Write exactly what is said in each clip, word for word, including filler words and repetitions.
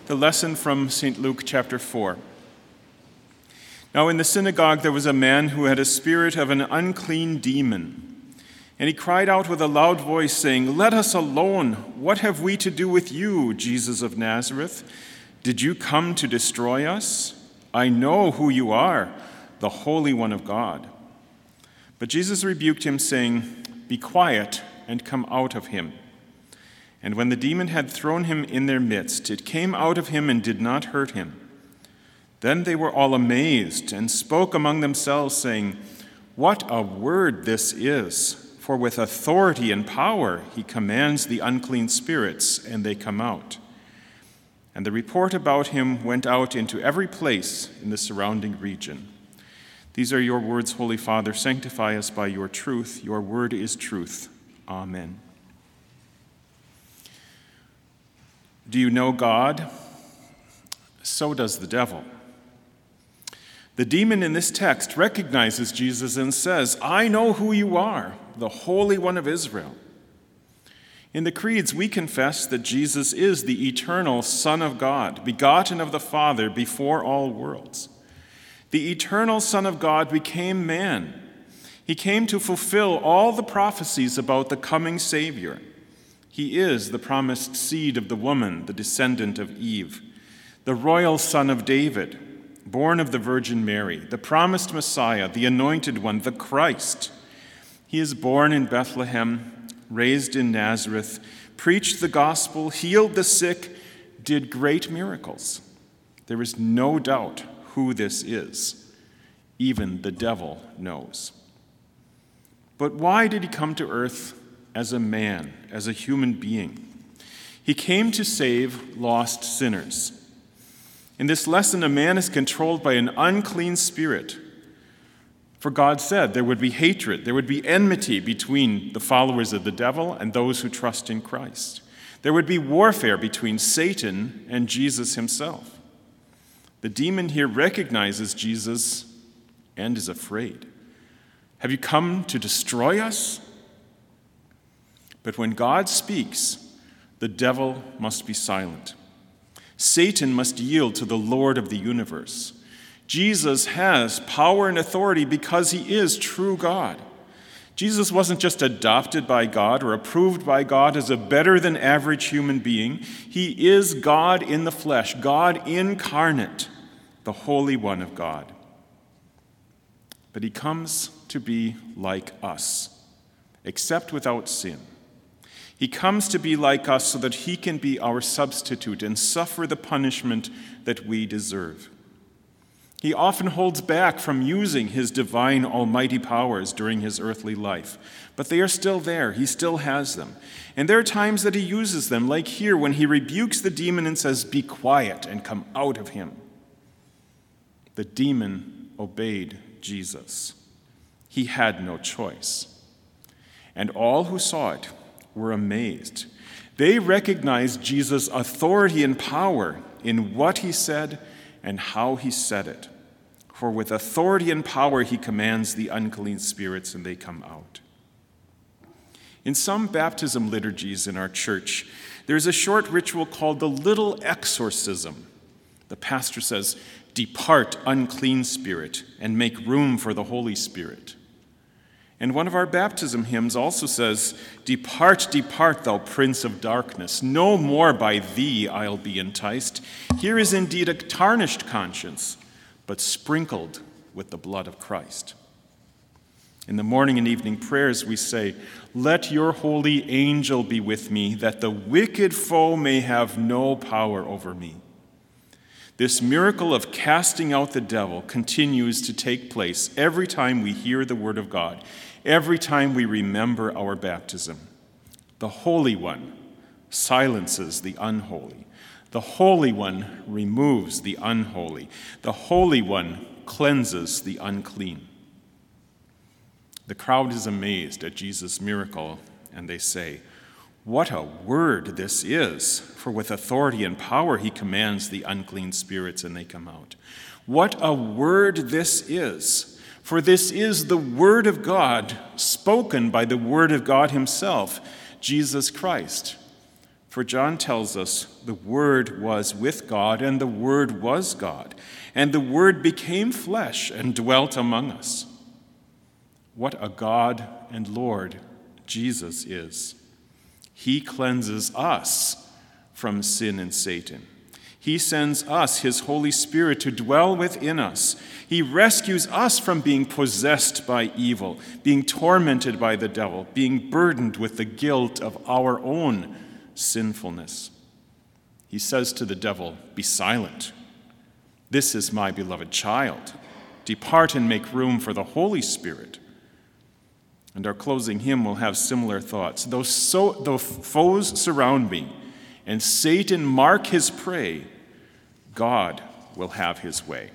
the lesson from Saint Luke chapter four. Now in the synagogue there was a man who had a spirit of an unclean demon. And he cried out with a loud voice, saying, "Let us alone. What have we to do with you, Jesus of Nazareth? Did you come to destroy us? I know who you are, the Holy One of God." But Jesus rebuked him, saying, "Be quiet and come out of him." And when the demon had thrown him in their midst, it came out of him and did not hurt him. Then they were all amazed and spoke among themselves, saying, "What a word this is! For with authority and power he commands the unclean spirits, and they come out." And the report about him went out into every place in the surrounding region. These are your words, Holy Father. Sanctify us by your truth. Your word is truth. Amen. Do you know God? So does the devil. The demon in this text recognizes Jesus and says, "I know who you are, the Holy One of Israel." In the creeds, we confess that Jesus is the eternal Son of God, begotten of the Father before all worlds. The eternal Son of God became man. He came to fulfill all the prophecies about the coming Savior. He is the promised seed of the woman, the descendant of Eve, the royal Son of David, born of the Virgin Mary, the promised Messiah, the anointed one, the Christ. He is born in Bethlehem, raised in Nazareth, preached the gospel, healed the sick, did great miracles. There is no doubt who this is. Even the devil knows. But why did he come to earth as a man, as a human being? He came to save lost sinners. In this lesson, a man is controlled by an unclean spirit. For God said there would be hatred, there would be enmity between the followers of the devil and those who trust in Christ. There would be warfare between Satan and Jesus himself. The demon here recognizes Jesus and is afraid. "Have you come to destroy us?" But when God speaks, the devil must be silent. Satan must yield to the Lord of the universe. Jesus has power and authority because he is true God. Jesus wasn't just adopted by God or approved by God as a better-than-average human being. He is God in the flesh, God incarnate, the Holy One of God. But he comes to be like us, except without sin. He comes to be like us so that he can be our substitute and suffer the punishment that we deserve. He often holds back from using his divine almighty powers during his earthly life, but they are still there. He still has them. And there are times that he uses them, like here when he rebukes the demon and says, "Be quiet and come out of him." The demon obeyed Jesus. He had no choice. And all who saw it were amazed. They recognized Jesus' authority and power in what he said and how he said it. For with authority and power he commands the unclean spirits and they come out. In some baptism liturgies in our church, there's a short ritual called the little exorcism. The pastor says, "Depart, unclean spirit, and make room for the Holy Spirit." And one of our baptism hymns also says, "Depart, depart, thou prince of darkness. No more by thee I'll be enticed. Here is indeed a tarnished conscience, but sprinkled with the blood of Christ." In the morning and evening prayers we say, "Let your holy angel be with me, that the wicked foe may have no power over me." This miracle of casting out the devil continues to take place every time we hear the word of God, every time we remember our baptism. The Holy One silences the unholy. The Holy One removes the unholy. The Holy One cleanses the unclean. The crowd is amazed at Jesus' miracle, and they say, "What a word this is! For with authority and power he commands the unclean spirits, and they come out." What a word this is! For this is the word of God, spoken by the word of God himself, Jesus Christ. For John tells us the Word was with God, and the Word was God, and the Word became flesh and dwelt among us. What a God and Lord Jesus is. He cleanses us from sin and Satan. He sends us his Holy Spirit to dwell within us. He rescues us from being possessed by evil, being tormented by the devil, being burdened with the guilt of our own sinfulness. He says to the devil, "Be silent. This is my beloved child. Depart and make room for the Holy Spirit." And our closing hymn will have similar thoughts. Though, so, though foes surround me and Satan mark his prey, God will have his way.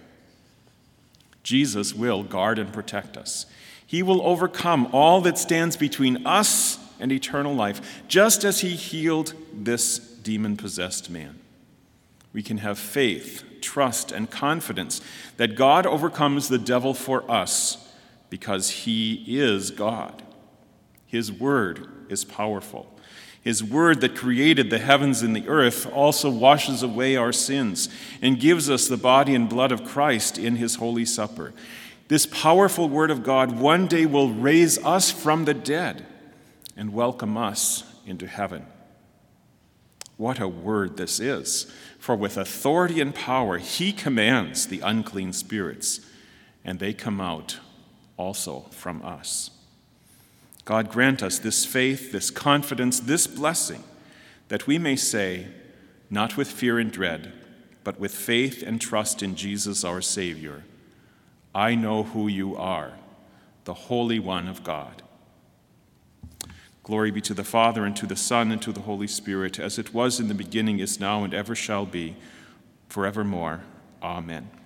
Jesus will guard and protect us. He will overcome all that stands between us and eternal life, just as he healed this demon-possessed man. We can have faith, trust, and confidence that God overcomes the devil for us because he is God. His word is powerful. His word that created the heavens and the earth also washes away our sins and gives us the body and blood of Christ in his holy supper. This powerful word of God one day will raise us from the dead and welcome us into heaven. What a word this is! For with authority and power he commands the unclean spirits, and they come out also from us. God grant us this faith, this confidence, this blessing, that we may say, not with fear and dread, but with faith and trust in Jesus our Savior, "I know who you are, the Holy One of God." Glory be to the Father, and to the Son, and to the Holy Spirit, as it was in the beginning, is now, and ever shall be, forevermore. Amen.